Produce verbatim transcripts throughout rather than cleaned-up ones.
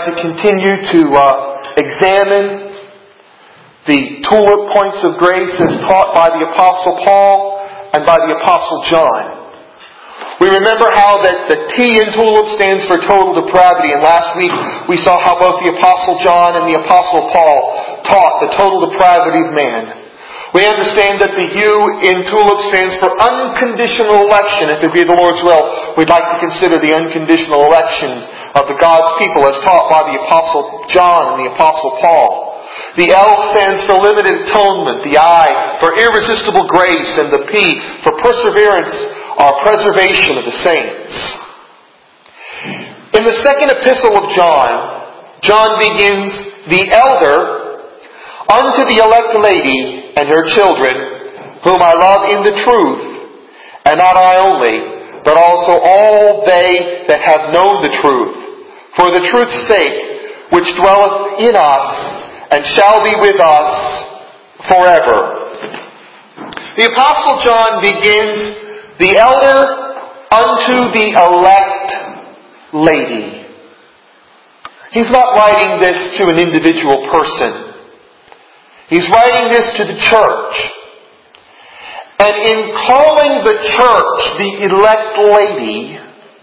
like to continue to uh, examine the tulip points of grace as taught by the Apostle Paul and by the Apostle John. We remember how that the T in tulip stands for total depravity, and last week we saw how both the Apostle John and the Apostle Paul taught the total depravity of man. We understand that the U in tulip stands for unconditional election. If it be the Lord's will, we'd like to consider the unconditional elections of the God's people as taught by the Apostle John and the Apostle Paul. The L stands for limited atonement, the I for irresistible grace, and the P for perseverance or preservation of the saints. In the second epistle of John, John begins, "The elder unto the elect lady and her children, whom I love in the truth, and not I only, but also all they that have known the truth, for the truth's sake, which dwelleth in us, and shall be with us forever." The Apostle John begins, "The elder unto the elect lady." He's not writing this to an individual person. He's writing this to the church. And in calling the church the elect lady,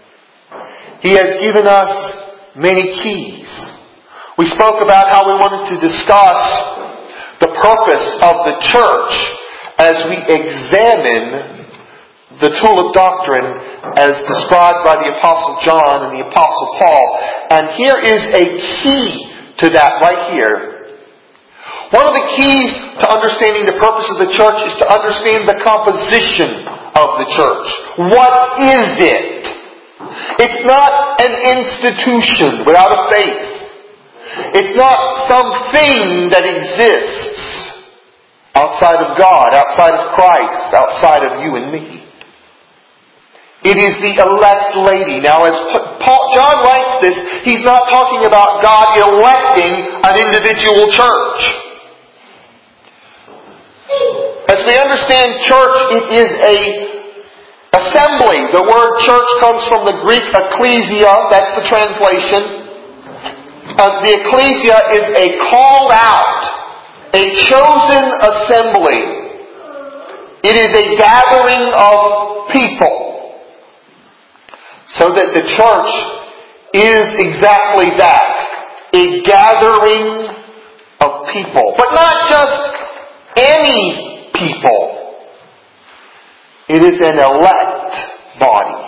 he has given us many keys. We spoke about how we wanted to discuss the purpose of the church as we examine the tulip doctrine as described by the Apostle John and the Apostle Paul. And here is a key to that right here. One of the keys to understanding the purpose of the church is to understand the composition of the church. What is it? It's not an institution without a face. It's not something that exists outside of God, outside of Christ, outside of you and me. It is the elect lady. Now, as Paul, John writes this, he's not talking about God electing an individual church. As we understand church, it is a assembly. The word church comes from the Greek ecclesia. That's the translation. Uh, the ecclesia is a called out, a chosen assembly. It is a gathering of people. So that the church is exactly that. A gathering of people. But not just any people. It is an elect body.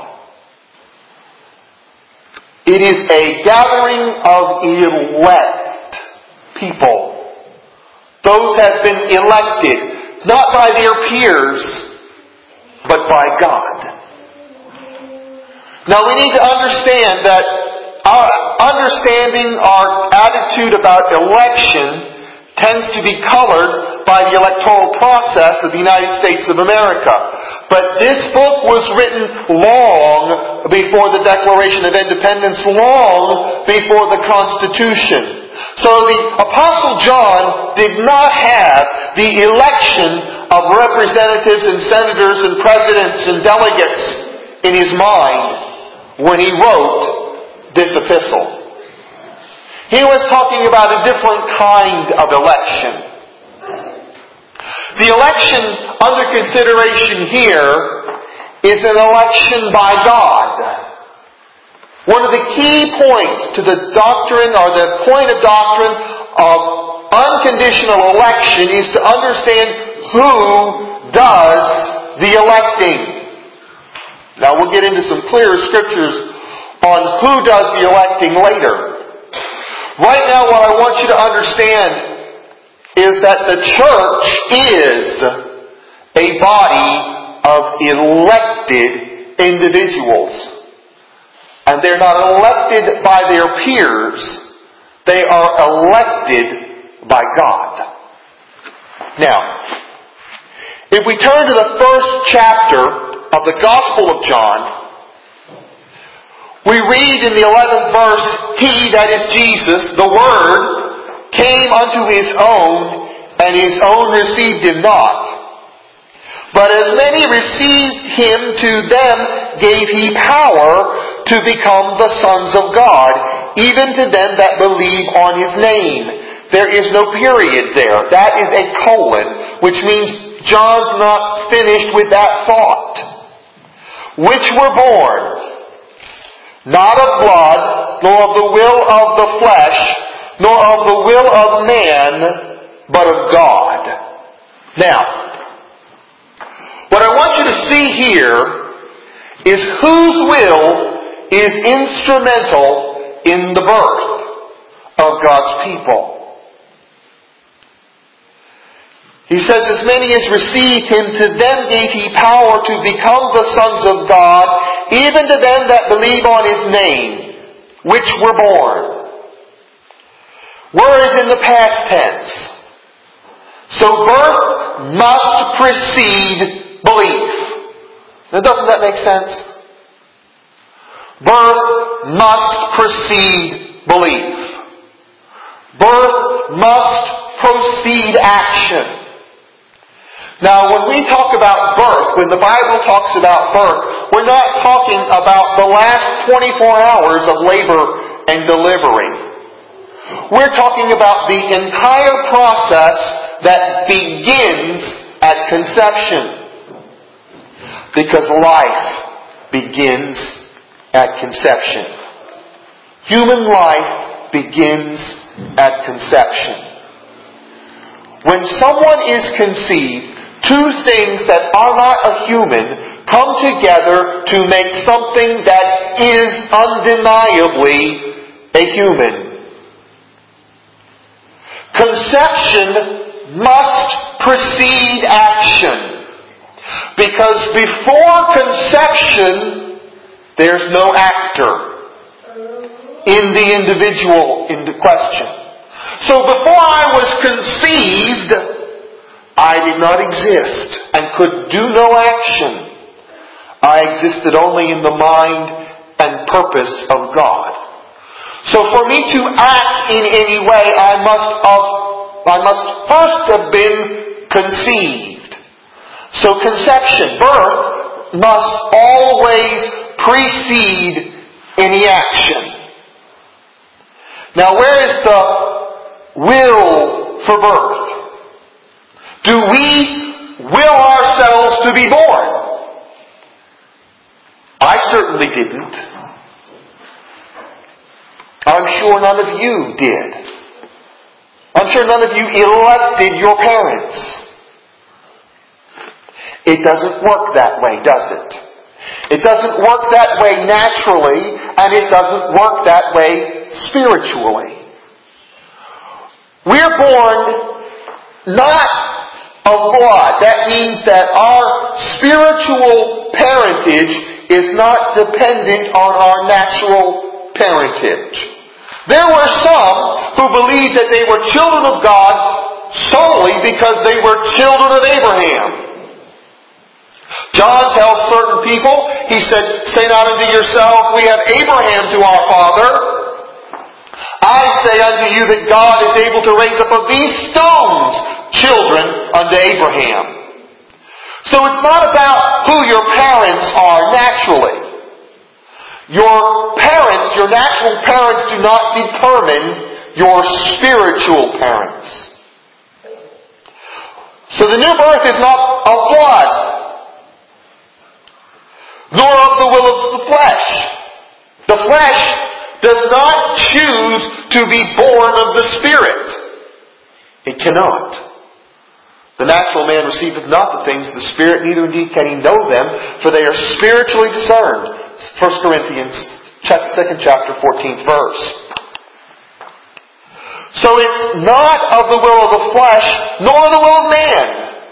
It is a gathering of elect people. Those have been elected, not by their peers, but by God. Now we need to understand that our understanding, our attitude about election tends to be colored by the electoral process of the United States of America. But this book was written long before the Declaration of Independence, long before the Constitution. So the Apostle John did not have the election of representatives and senators and presidents and delegates in his mind when he wrote this epistle. He was talking about a different kind of election. The election under consideration here is an election by God. One of the key points to the doctrine, or the point of doctrine of unconditional election, is to understand who does the electing. Now we'll get into some clearer scriptures on who does the electing later. Right now what I want you to understand is that the church is a body of elected individuals. And they're not elected by their peers. They are elected by God. Now, if we turn to the first chapter of the Gospel of John, we read in the eleventh verse, "He," that is Jesus, "the Word, came unto His own, and His own received Him not. But as many received Him, to them gave He power to become the sons of God, even to them that believe on His name. There is no period there. That is a colon, which means John's not finished with that thought. Which were born, not of blood, nor of the will of the flesh, nor of the will of man, but of God. Now, what I want you to see here is whose will is instrumental in the birth of God's people. He says, as many as received Him, to them gave He power to become the sons of God, even to them that believe on His name, which were born. Were is in the past tense. So birth must precede belief. Now doesn't that make sense? Birth must precede belief. Birth must precede action. Now, when we talk about birth, when the Bible talks about birth, we're not talking about the last twenty-four hours of labor and delivery. We're talking about the entire process that begins at conception. Because life begins at conception. Human life begins at conception. When someone is conceived, two things that are not a human come together to make something that is undeniably a human. Conception must precede action. Because before conception, there's no actor in the individual in the question. So before I was conceived, I did not exist and could do no action. I existed only in the mind and purpose of God. So for me to act in any way, I must have, I must first have been conceived. So conception, birth, must always precede any action. Now where is the will for birth? Do we will ourselves to be born? I certainly didn't. I'm sure none of you did. I'm sure none of you elected your parents. It doesn't work that way, does it? It doesn't work that way naturally, and it doesn't work that way spiritually. We're born not of blood. That means that our spiritual parentage is not dependent on our natural parentage. There were some who believed that they were children of God solely because they were children of Abraham. John tells certain people, he said, say not unto yourselves, we have Abraham to our father. I say unto you that God is able to raise up of these stones children unto Abraham. So it's not about who your parents are naturally. Your parents, your natural parents do not determine your spiritual parents. So the new birth is not of blood, nor of the will of the flesh. The flesh does not choose to be born of the Spirit. It cannot. The natural man receiveth not the things of the Spirit, neither indeed can he know them, for they are spiritually discerned. First Corinthians, second chapter, fourteenth verse. So it's not of the will of the flesh, nor the will of man.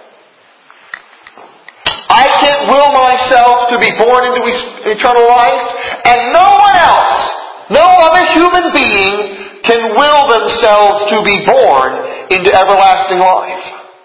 I can't will myself to be born into eternal life, and no one else, no other human being can will themselves to be born into everlasting life.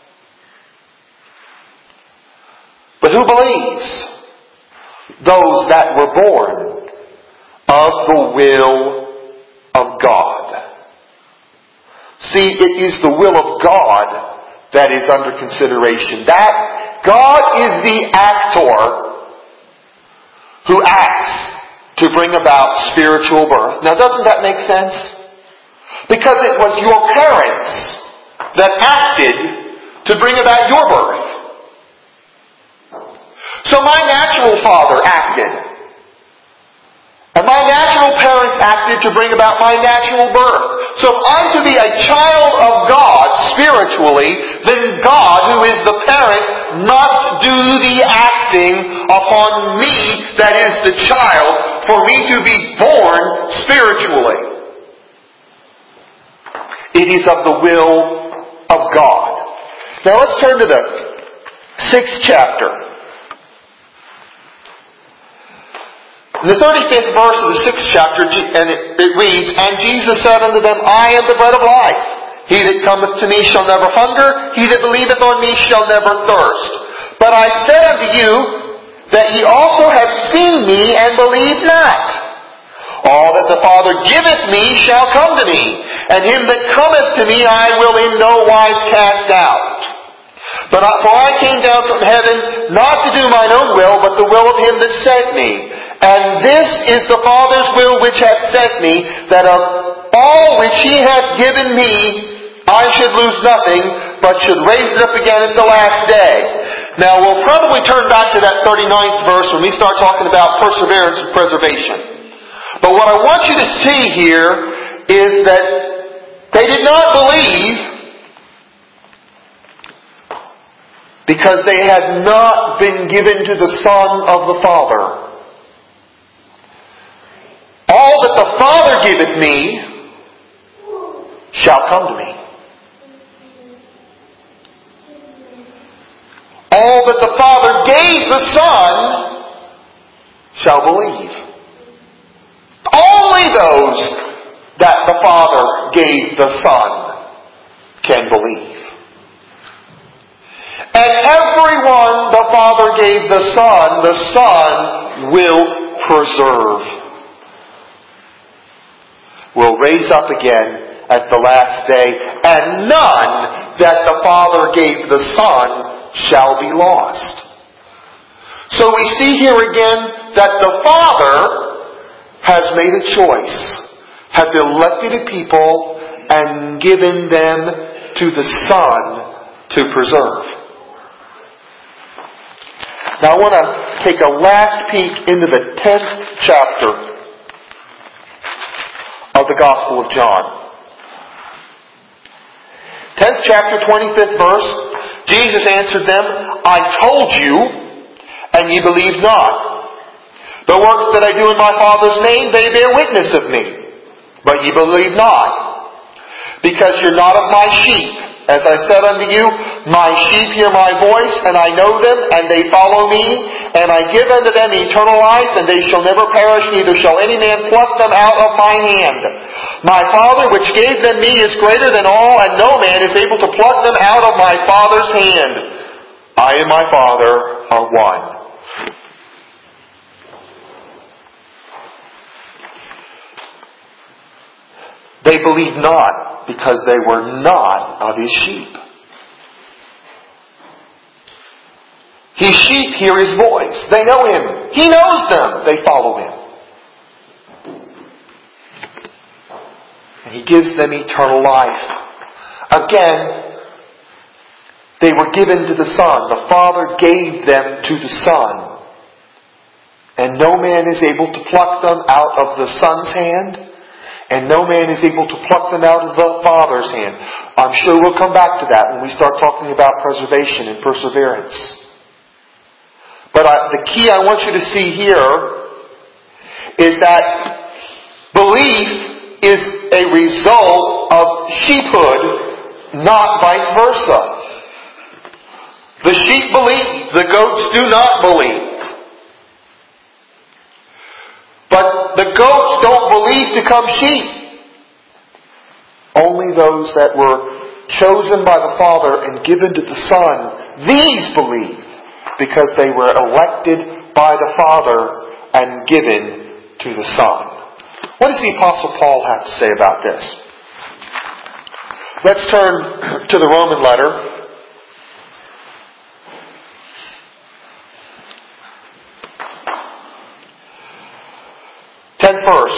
But who believes? Those that were born of the will of God. See, it is the will of God that is under consideration. That God is the actor who acts to bring about spiritual birth. Now, doesn't that make sense? Because it was your parents that acted to bring about your birth. So my natural father acted. And my natural parents acted to bring about my natural birth. So if I'm to be a child of God spiritually, then God, who is the parent, must do the acting upon me, that is the child, for me to be born spiritually. It is of the will of God. Now let's turn to the sixth chapter. In the thirty-fifth verse of the sixth chapter, and it, it reads, "And Jesus said unto them, I am the bread of life. He that cometh to me shall never hunger. He that believeth on me shall never thirst. But I said unto you, that ye also have seen me, and believe not. All that the Father giveth me shall come to me, and him that cometh to me I will in no wise cast out. But I, for I came down from heaven, not to do mine own will, but the will of him that sent me. And this is the Father's will which hath sent me, that of all which he hath given me, I should lose nothing, but should raise it up again at the last day." Now we'll probably turn back to that thirty-ninth verse when we start talking about perseverance and preservation. But what I want you to see here is that they did not believe because they had not been given to the Son of the Father. All that the Father giveth me shall come to me. All that the Father gave the Son shall believe. Only those that the Father gave the Son can believe. And everyone the Father gave the Son, the Son will preserve. Will raise up again at the last day, and none that the Father gave the Son shall be lost. So we see here again that the Father has made a choice, has elected a people, and given them to the Son to preserve. Now I want to take a last peek into the tenth chapter of the Gospel of John. tenth chapter, twenty-fifth verse. Jesus answered them, I told you, and ye believe not. The works that I do in my Father's name, they bear witness of me. But ye believe not. Because you're not of my sheep. As I said unto you, my sheep hear my voice, and I know them, and they follow me. And I give unto them eternal life, and they shall never perish, neither shall any man pluck them out of my hand. My Father which gave them me is greater than all, and no man is able to pluck them out of my Father's hand. I and my Father are one. They believed not, because they were not of his sheep. His sheep hear his voice. They know him. He knows them. They follow him. And he gives them eternal life. Again, they were given to the Son. The Father gave them to the Son. And no man is able to pluck them out of the Son's hand. And no man is able to pluck them out of the Father's hand. I'm sure we'll come back to that when we start talking about preservation and perseverance. But I, the key I want you to see here is that belief is a result of sheephood, not vice versa. The sheep believe, the goats do not believe. But the goats don't believe to come sheep. Only those that were chosen by the Father and given to the Son, these believe, because they were elected by the Father and given to the Son. What does the Apostle Paul have to say about this? Let's turn to the Roman letter.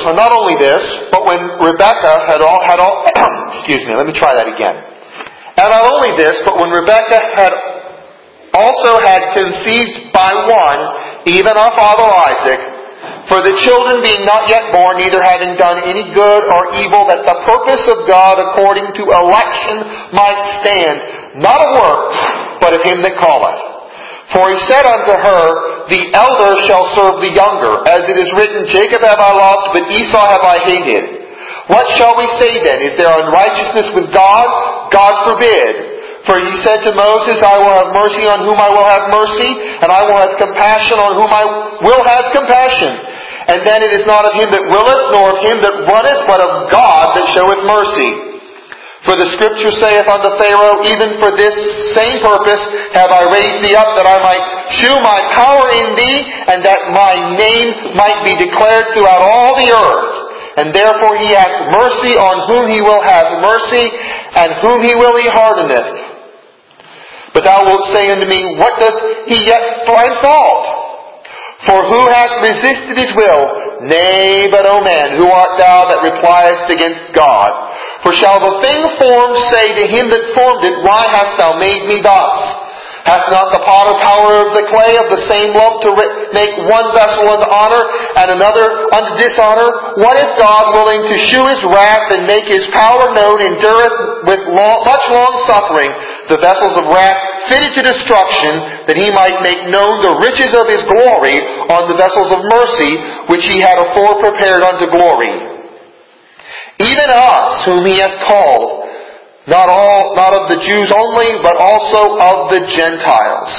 not only this, but when Rebekah had all, had all, excuse me, let me try that again. And not only this, but when Rebekah had also had conceived by one, even our father Isaac, for the children being not yet born, neither having done any good or evil, that the purpose of God according to election might stand, not of works, but of him that calleth. For he said unto her, the elder shall serve the younger. As it is written, Jacob have I loved, but Esau have I hated. What shall we say then? Is there unrighteousness with God? God forbid. For he said to Moses, I will have mercy on whom I will have mercy, and I will have compassion on whom I will have compassion. And then it is not of him that willeth, nor of him that runneth, but of God that showeth mercy. For the Scripture saith unto Pharaoh, even for this same purpose have I raised thee up, that I might shew my power in thee, and that my name might be declared throughout all the earth. And therefore he hath mercy on whom he will have mercy, and whom he will he hardeneth. But thou wilt say unto me, what doth he yet find fault? For who hath resisted his will? Nay, but, O man, who art thou that repliest against God? For shall the thing formed say to him that formed it, why hast thou made me thus? Hath not the potter power of the clay of the same lump to make one vessel unto honor and another unto dishonor? What if God, willing to shew his wrath and make his power known, endureth with long, much long suffering the vessels of wrath fitted to destruction, that he might make known the riches of his glory on the vessels of mercy, which he had afore prepared unto glory? Even us, whom he hath called, not all, not of the Jews only, but also of the Gentiles.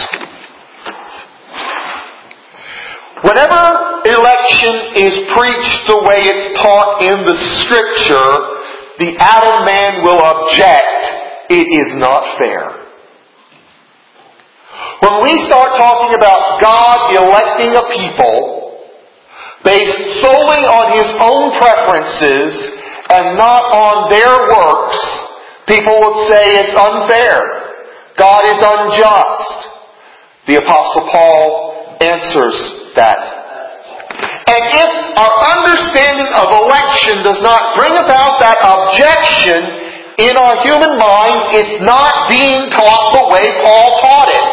Whenever election is preached the way it's taught in the Scripture, the Adam man will object. It is not fair. When we start talking about God electing a people based solely on his own preferences and not on their works, people would say it's unfair. God is unjust. The Apostle Paul answers that. And if our understanding of election does not bring about that objection in our human mind, it's not being taught the way Paul taught it.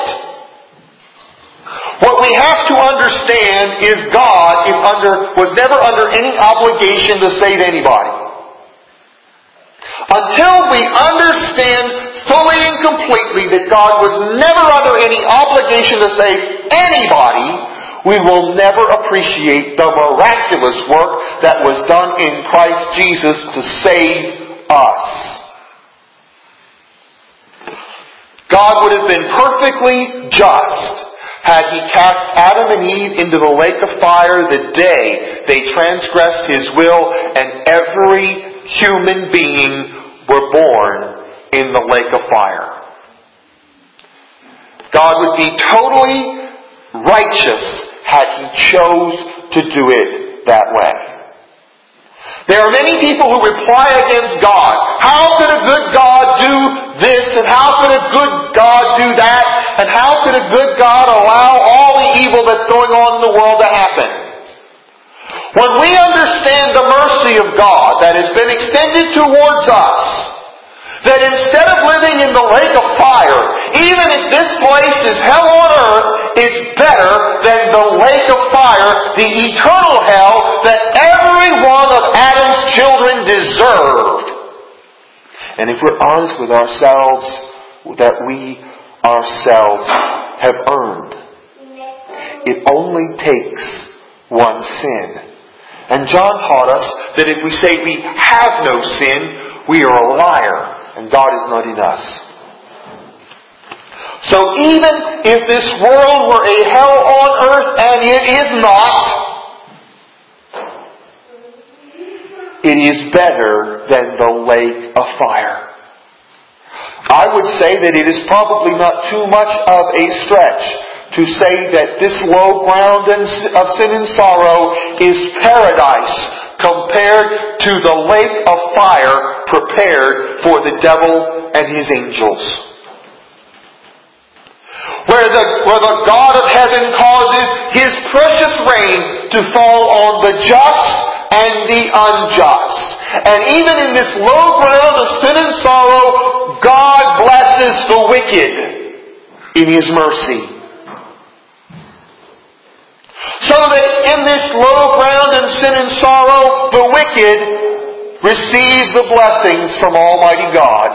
What we have to understand is God is under, was never under any obligation to save anybody. Until we understand fully and completely that God was never under any obligation to save anybody, we will never appreciate the miraculous work that was done in Christ Jesus to save us. God would have been perfectly just had he cast Adam and Eve into the lake of fire the day they transgressed his will, and every human being were born in the lake of fire. God would be totally righteous had he chose to do it that way. There are many people who reply against God. How could a good God do this? And how could a good God do that? And how could a good God allow all the evil that's going on in the world to happen? When we understand the mercy of God that has been extended towards us, that instead of living in the lake of fire, even if this place is hell on earth, it's better than the lake of fire, the eternal hell that every one of Adam's children deserved. And if we're honest with ourselves, that we ourselves have earned. It only takes one sin. And John taught us that if we say we have no sin, we are a liar, and God is not in us. So even if this world were a hell on earth, and it is not, it is better than the lake of fire. I would say that it is probably not too much of a stretch to say that this low ground of sin and sorrow is paradise compared to the lake of fire prepared for the devil and his angels. Where the, where the God of heaven causes his precious rain to fall on the just and the unjust. And even in this low ground of sin and sorrow, God blesses the wicked in His mercy. So that in this low ground of sin and sorrow, the wicked receive the blessings from Almighty God.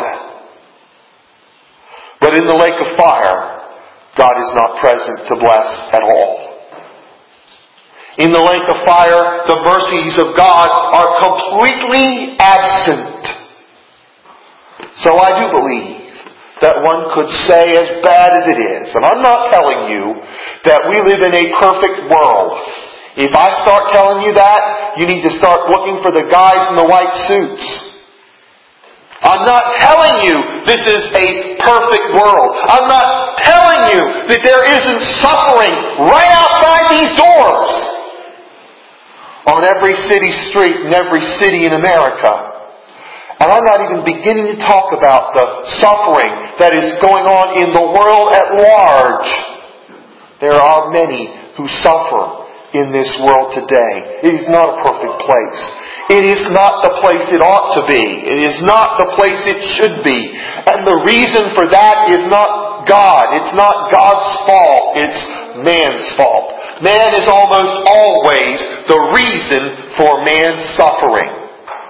But in the lake of fire, God is not present to bless at all. In the lake of fire, the mercies of God are completely absent. So I do believe that one could say, as bad as it is, and I'm not telling you that we live in a perfect world. If I start telling you that, you need to start looking for the guys in the white suits. I'm not telling you this is a perfect world. I'm not telling you that there isn't suffering right outside these doors on every city street in every city in America. And I'm not even beginning to talk about the suffering that is going on in the world at large. There are many who suffer in this world today. It is not a perfect place. It is not the place it ought to be. It is not the place it should be. And the reason for that is not God. It's not God's fault. It's man's fault. Man is almost always the reason for man's suffering.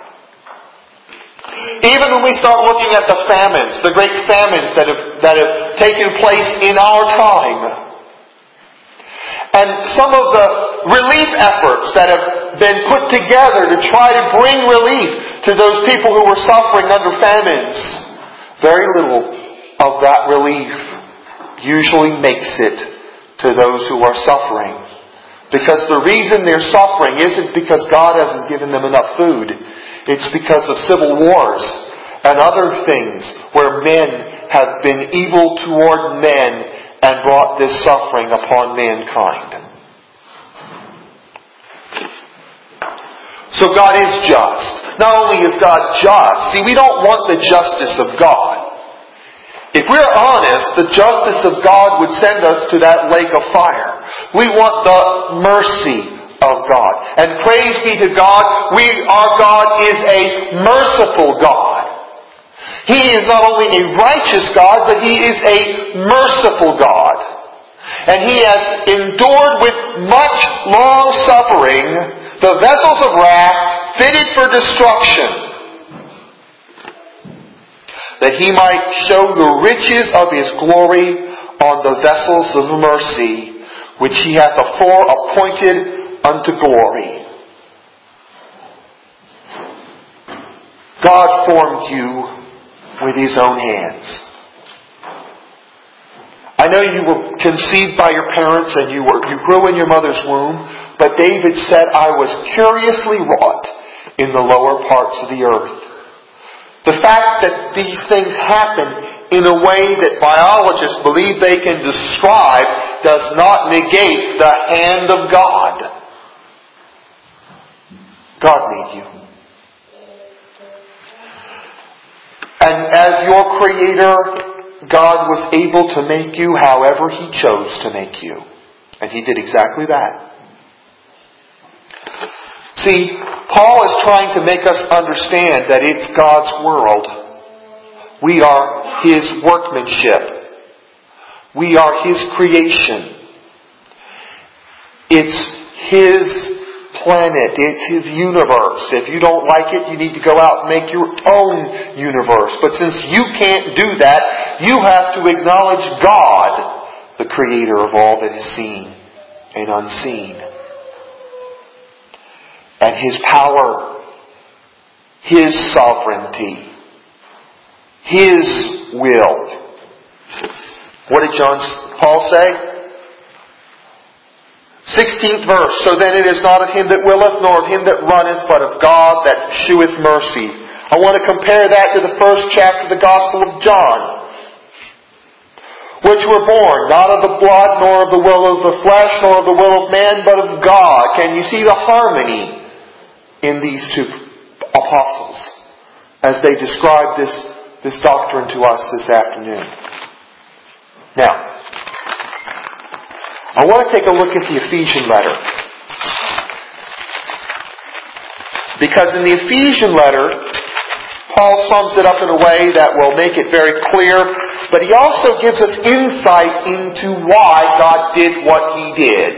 Even when we start looking at the famines, the great famines that have, that have taken place in our time, and some of the relief efforts that have been put together to try to bring relief to those people who were suffering under famines, very little of that relief usually makes it to those who are suffering. Because the reason they're suffering isn't because God hasn't given them enough food. It's because of civil wars and other things where men have been evil toward men and brought this suffering upon mankind. So God is just. Not only is God just, see, we don't want the justice of God. If we're honest, the justice of God would send us to that lake of fire. We want the mercy of God. And praise be to God, we, our God is a merciful God. He is not only a righteous God, but He is a merciful God. And He has endured with much long suffering the vessels of wrath fitted for destruction, that He might show the riches of His glory on the vessels of mercy, which He hath afore appointed unto glory. God formed you with His own hands. I know you were conceived by your parents and you were you grew in your mother's womb, but David said, I was curiously wrought in the lower parts of the earth. The fact that these things happen in a way that biologists believe they can describe does not negate the hand of God. God made you. And as your Creator, God was able to make you however He chose to make you. And He did exactly that. See, Paul is trying to make us understand that it's God's world. We are His workmanship. We are His creation. It's His planet. It's His universe. If you don't like it, you need to go out and make your own universe. But since you can't do that, you have to acknowledge God, the Creator of all that is seen and unseen. And His power, His sovereignty, His will. What did John Paul say? sixteenth verse. So then it is not of him that willeth, nor of him that runneth, but of God that sheweth mercy. I want to compare that to the first chapter of the Gospel of John. Which were born, not of the blood, nor of the will of the flesh, nor of the will of man, but of God. Can you see the harmony in these two apostles as they describe this, this doctrine to us this afternoon? Now, I want to take a look at the Ephesian letter. Because in the Ephesian letter, Paul sums it up in a way that will make it very clear, but he also gives us insight into why God did what He did.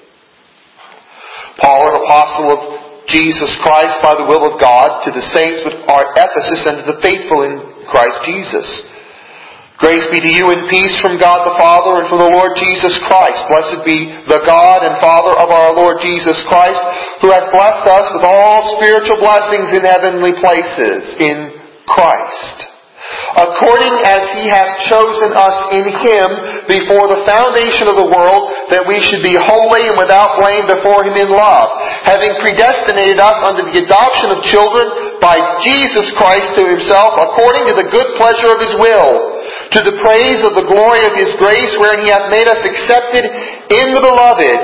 Paul, an apostle of Jesus Christ by the will of God, to the saints which are at Ephesus and to the faithful in Christ Jesus. Grace be to you and peace from God the Father and from the Lord Jesus Christ. Blessed be the God and Father of our Lord Jesus Christ, who hath blessed us with all spiritual blessings in heavenly places in Christ, according as He hath chosen us in Him before the foundation of the world, that we should be holy and without blame before Him in love, having predestinated us unto the adoption of children by Jesus Christ to Himself, according to the good pleasure of His will, to the praise of the glory of His grace, wherein He hath made us accepted in the Beloved.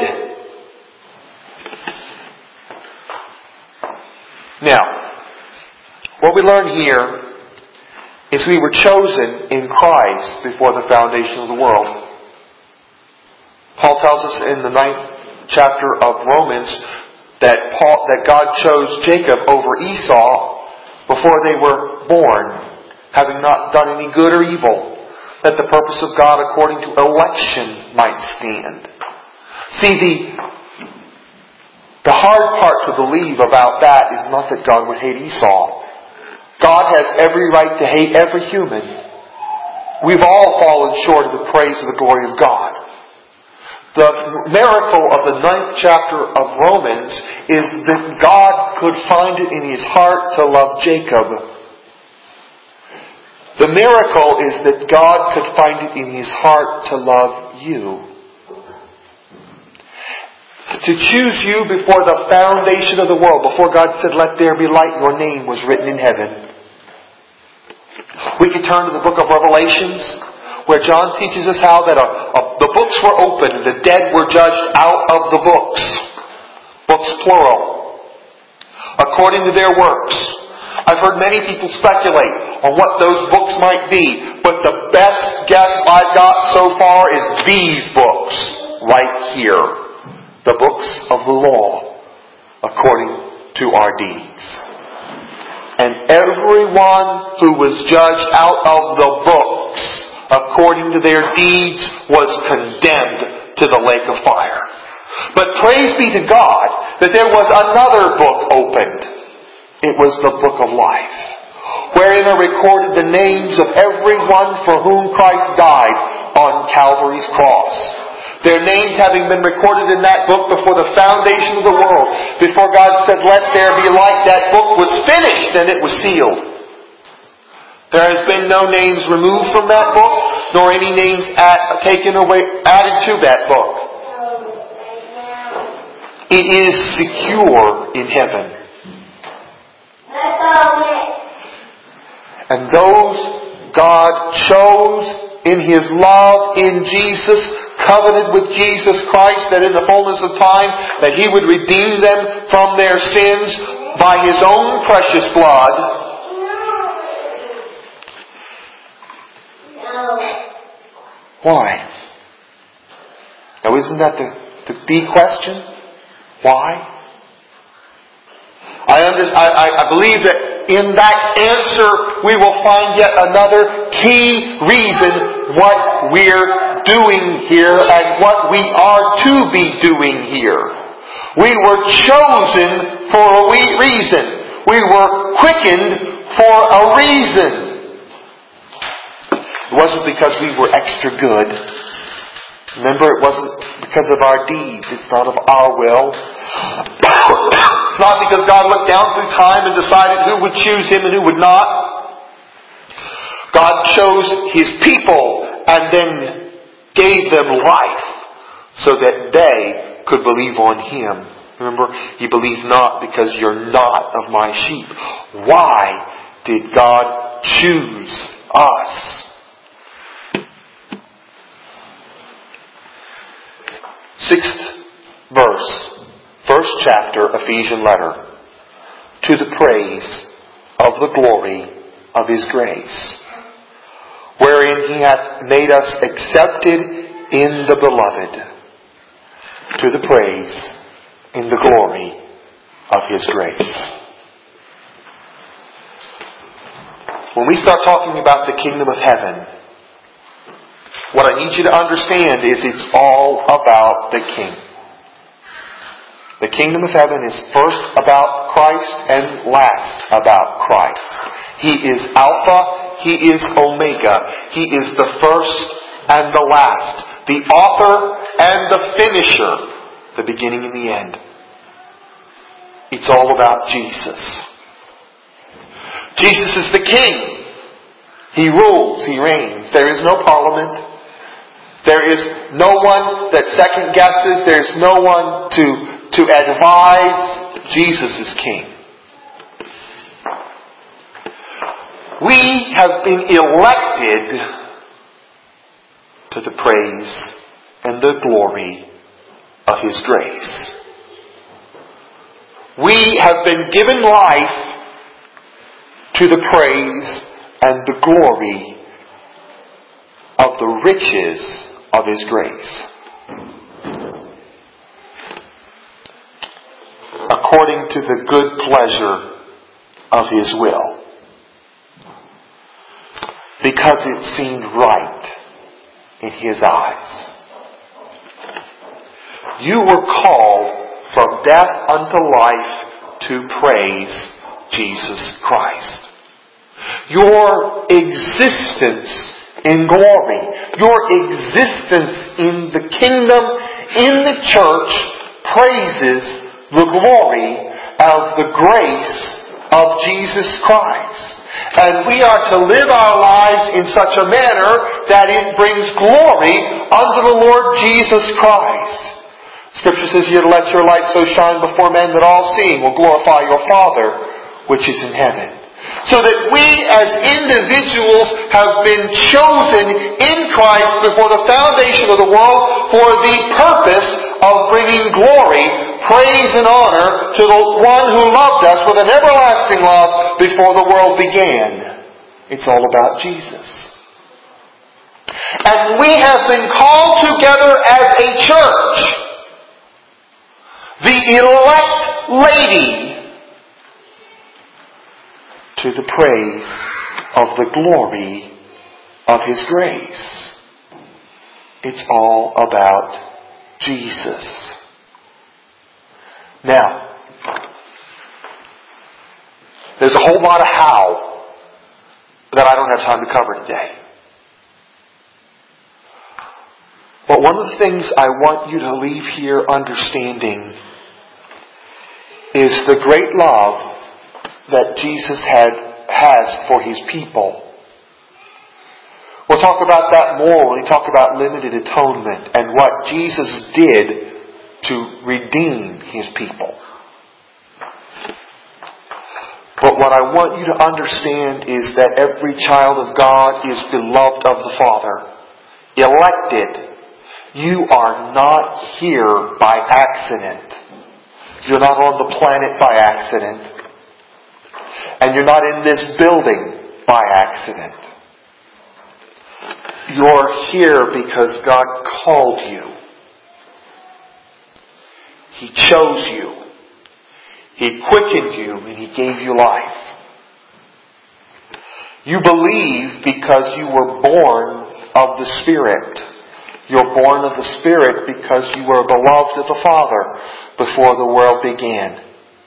Now, what we learn here is we were chosen in Christ before the foundation of the world. Paul tells us in the ninth chapter of Romans that Paul, that God chose Jacob over Esau before they were born, having not done any good or evil, that the purpose of God according to election might stand. See, the, the hard part to believe about that is not that God would hate Esau. God has every right to hate every human. We've all fallen short of the praise of the glory of God. The miracle of the ninth chapter of Romans is that God could find it in His heart to love Jacob. The miracle is that God could find it in His heart to love you. To choose you before the foundation of the world, before God said, "Let there be light," your name was written in heaven. We can turn to the book of Revelations, where John teaches us how that a, a, the books were opened, the dead were judged out of the books. Books plural. According to their works. I've heard many people speculate on what those books might be, but the best guess I've got so far is these books right here. The books of the law, according to our deeds. And everyone who was judged out of the books, according to their deeds, was condemned to the lake of fire. But praise be to God that there was another book opened. It was the book of life, wherein are recorded the names of everyone for whom Christ died on Calvary's cross. Their names having been recorded in that book before the foundation of the world. Before God said, "Let there be light," that book was finished and it was sealed. There has been no names removed from that book, nor any names add, taken away, added to that book. It is secure in heaven. And those God chose in His love in Jesus, covenanted with Jesus Christ, that in the fullness of time that He would redeem them from their sins by His own precious blood. Why? Now isn't that the, the big question? Why? I, under, I, I believe that in that answer we will find yet another key reason what we're doing here and what we are to be doing here. We were chosen for a reason. We were quickened for a reason. It wasn't because we were extra good. Remember, it wasn't because of our deeds. It's not of our will. It's not because God looked down through time and decided who would choose Him and who would not. God chose His people and then gave them life so that they could believe on Him. Remember, you believe not because you're not of my sheep. Why did God choose us? Sixth verse, first chapter, Ephesian letter. To the praise of the glory of His grace, wherein He hath made us accepted in the Beloved. To the praise in the glory of His grace. When we start talking about the kingdom of heaven, what I need you to understand is it's all about the King. The kingdom of heaven is first about Christ and last about Christ. He is Alpha, He is Omega. He is the first and the last. The author and the finisher. The beginning and the end. It's all about Jesus. Jesus is the King. He rules, He reigns. There is no parliament. There is no one that second guesses. There's no one to, to advise. Jesus is King. We have been elected to the praise and the glory of His grace. We have been given life to the praise and the glory of the riches of His grace. According to the good pleasure of His will. Because it seemed right in His eyes. You were called from death unto life to praise Jesus Christ. Your existence in glory, your existence in the kingdom, in the church, praises the glory of the grace of Jesus Christ. And we are to live our lives in such a manner that it brings glory unto the Lord Jesus Christ. Scripture says you're to let your light so shine before men that all seeing will glorify your Father which is in heaven. So that we as individuals have been chosen in Christ before the foundation of the world for the purpose of bringing glory, praise and honor to the one who loved us with an everlasting love before the world began. It's all about Jesus. And we have been called together as a church, the elect lady, to the praise of the glory of His grace. It's all about Jesus. Now, there's a whole lot of how that I don't have time to cover today. But one of the things I want you to leave here understanding is the great love that Jesus had has for His people. We'll talk about that more when we talk about limited atonement and what Jesus did to redeem His people. But what I want you to understand is that every child of God is beloved of the Father, elected. You are not here by accident. You're not on the planet by accident. And you're not in this building by accident. You're here because God called you. He chose you. He quickened you and He gave you life. You believe because you were born of the Spirit. You're born of the Spirit because you were beloved of the Father before the world began.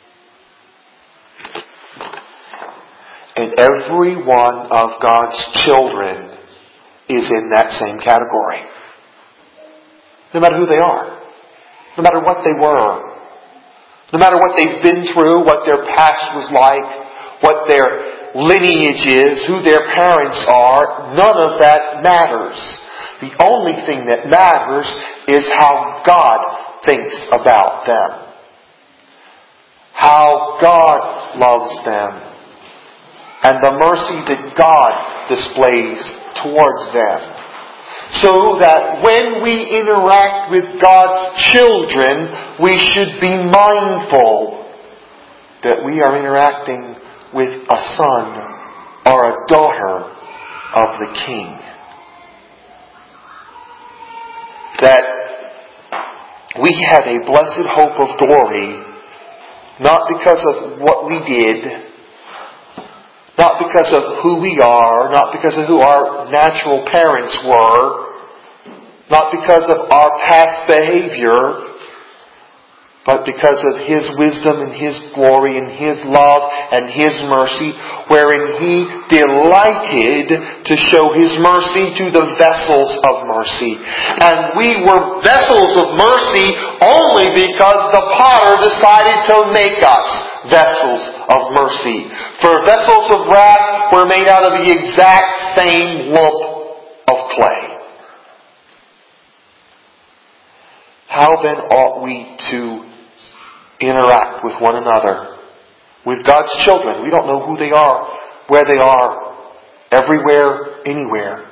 And every one of God's children is in that same category. No matter who they are. No matter what they were. No matter what they've been through, what their past was like, what their lineage is, who their parents are, none of that matters. The only thing that matters is how God thinks about them. How God loves them. And the mercy that God displays towards them. So that when we interact with God's children, we should be mindful that we are interacting with a son or a daughter of the King. That we have a blessed hope of glory, not because of what we did, Not because of who we are, not because of who our natural parents were, not because of our past behavior, but because of His wisdom and His glory and His love and His mercy, wherein He delighted to show His mercy to the vessels of mercy. And we were vessels of mercy only because the potter decided to make us vessels of mercy. For vessels of wrath were made out of the exact same lump of clay. How then ought we to interact with one another, with God's children? We don't know who they are, where they are, everywhere, anywhere.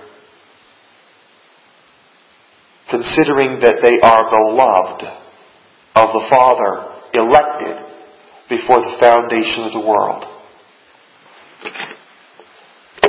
Considering that they are beloved of the Father, elected before the foundation of the world.